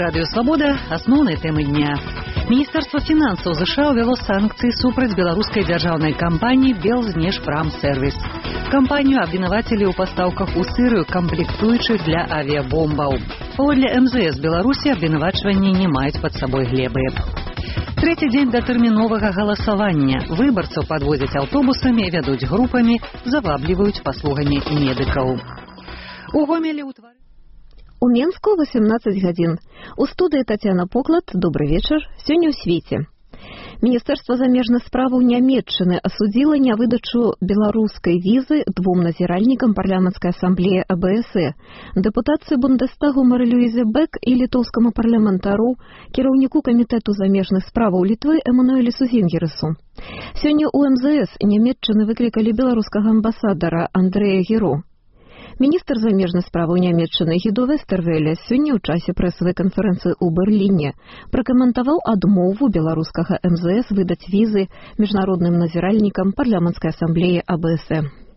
Радыё Свабода. Асноўныя тэмы дня. Міністэрства фінансаў ЗША ўвяло санкцыі супраць беларускай дзяржаўнай кампаніі «Белзнешпрамсервіс». Кампанію абвінавацілі ў пастаўках у Сырыю камплектуючых для авіябомбаў. Паводле МЗС Беларусі абвінавачванні не маюць пад сабой глебы. Трэці дзень да тэрміновага галасавання. Выбарцаў падвозяць аўтобусамі, вядуць групамі, завабліваюць паслугамі медыкаў. У Гомелі У Менску 18 гадзін. У студыі Тацяна Поклад. Добрый вечар. Сёння ў свеце. Міністэрства замежных справаў Нямецчыны асудзіла нявыдачу беларускай візы двум назіральнікам парламенцкай асамблеі АБС, дэпутацыі Бундестагу Мары-Люізе Бек і літоўскаму парламентару, кіраўніку камітэту замежных справаў Літвы Эмануэлісу Зінгересу. Сёння ў МЗС Нямецчыны выклікалі беларускага амбасадара Андрэя Геро. Міністр замежных справаў Нямецчыны Гідо Вестэрвеля сёння ў часе прэсавай канферэнцыі ў Берліне пракаментаваў адмову беларускага МЗС выдаць візы міжнародным назіральнікам парламенцкай асамблеі АБС.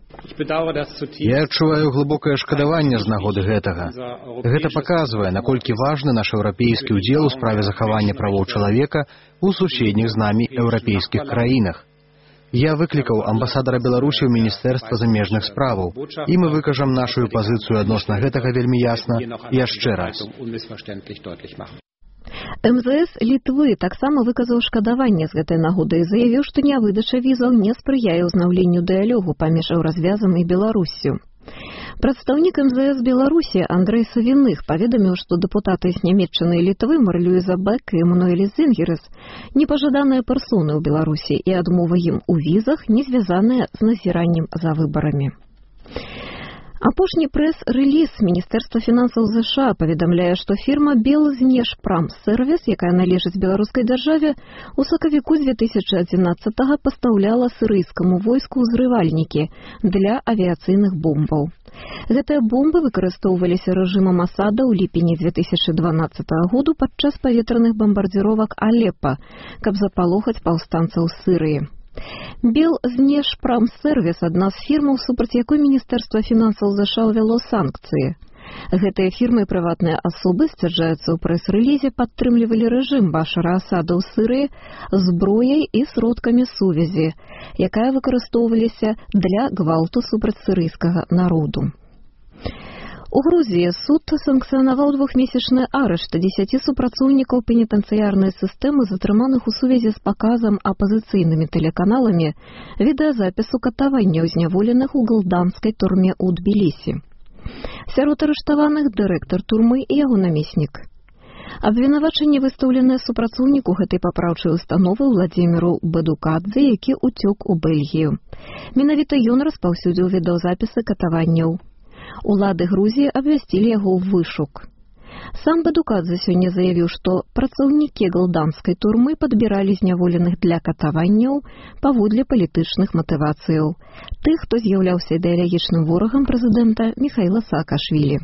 Я адчуваю глыбокае шкадаванне з нагоды гэтага. Гэта паказвае, наколькі важны наш еўрапейскі ўдзел у справе захавання правоў чалавека ў суседніх з намі еўрапейскіх краінах. Я выклікаў амбасадара Беларусі ў Міністэрства замежных справаў, і мы выкажам нашу пазіцыю адносна гэтага вельмі ясна яшчэ раз. МЗС Літвы таксама выказаў шкадаванне з гэтай нагоды і заявіў, што нявыдача візаў не спрыяе ўзнаўленню дыялогу паміж Еўразвязам і Беларуссю. Прадстаўнік МЗС Беларусі Андрэй Савіных паведаміў, што дэпутаты з Нямецчыны і Літвы Мары-Люіза Бек і Эмануэліс Зінгерес непажаданыя персоны ў Беларусі і адмова ім у візах не звязаная з назіраннем за выбарамі. Апошні прэс-рэліз Міністэрства фінансаў ЗША паведамляе, што фірма «Белзнешпрамсервіс», якая належыць беларускай дзяржаве, у сакавіку 2011-го пастаўляла сірыйскаму войску ўзрывальнікі для авіяцыйных бомбаў. Гэтыя бомбы выкарыстоўваліся рэжымам Асада ў ліпені 2012 году падчас паветраных бамбардзіровак Алеппа, каб запалохаць паўстанцаў Сырыі. «Белзнешпрамсервіс» – адна з фірмаў, супраць якой Міністэрства фінансаў ЗША ўвяло санкцыі. Гэтыя фірмы і прыватныя асобы, сцвярджаецца ў прэс-рэлізе, падтрымлівалі рэжым Башара Асада ў Сырыі зброяй і сродкамі сувязі, якая выкарыстоўваліся для гвалту супраць сырыйскага народу. У Грузіі суд санкцыянаваў двухмесячны арышт 10 супрацоўнікаў пенітэнцыярнай сістэмы, затрыманых у сувязі з паказам апазіцыйнымі тэлеканаламі відэазапісу катаванняў зняволеных у галданскай турме ў Тбілісі. Сярод арыштаваных дырэктар турмы і яго намеснік. Абвінавачанне выстаўленае супрацоўніку гэтай папраўчай установы Владзіміру Бадукадзе, які ўцёк у Бельгію. Менавіта ён распаўсюдзіў відэазапісы катаванняў. Улады Грузіі абвясцілі яго ў вышук. Сам Бадукадзе сёння заявіў, што працаўнікі галданскай турмы падбіралі зняволеных для катаванняў паводле палітычных матывацыяў, тых, хто з'яўляўся ідэалагічным ворагам прэзідэнта Міхаіла Саакашвілі.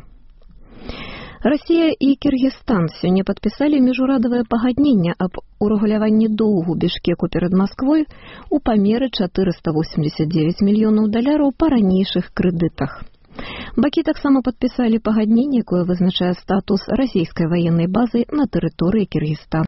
Расія і Кіргізстан сёння падпісалі міжурадавае пагадненне аб урэгуляванні доўгу Бішкеку перад Масквой у памеры $489 мільёнаў па ранейшых крэдытах. Бакі таксама падпісалі пагадненне, якое вызначае статус расійскай ваеннай базы на тэрыторыі Кіргізстана.